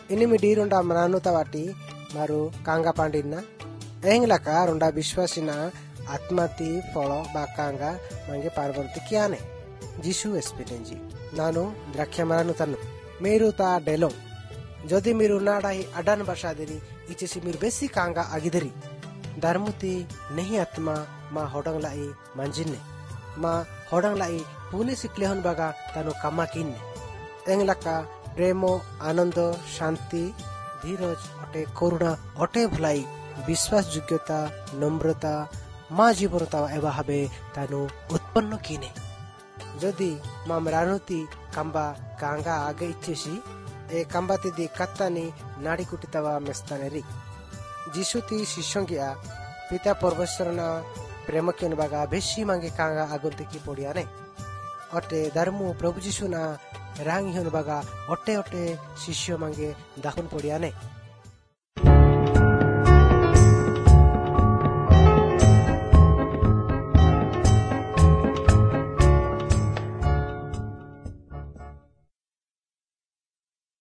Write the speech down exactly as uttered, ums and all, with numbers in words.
ini midi ronda meranu tawati maru kangga pandina englaka ronda biswasina atmati polo bakanga mange parvarti kiane jisu espinenji nanu drakya maranu tanu meru ta delong jodi miru nadai adan basadiri ichisi mir besi kanga agideri darmuti nehi atma ma hodang lai manjinne ma hodang lai puni siklehon baga tanu kama kinne englaka प्रेमो आनंद शांति धीरज अटे करुणा अटे भलाई विश्वास योग्यता नम्रता माँ जीवनता एवं भावे तानु उत्पन्न किने जदि माम रानुती कंबा कांगा आगे इच्छेसी ए कंबा तिदी कत्तानी नाड़ी कुटितावा मेस्तानेरी जिसुती शिष्यंगिया पिता परमेश्वरना प्रेम केन बागा बेशी मांगे कांगा आगंती की पड़ियाने अटे धर्मु प्रभु जिसुना रांग हिन बागा अटे अटे शिष्य मांगे दाखुन पड़ियाने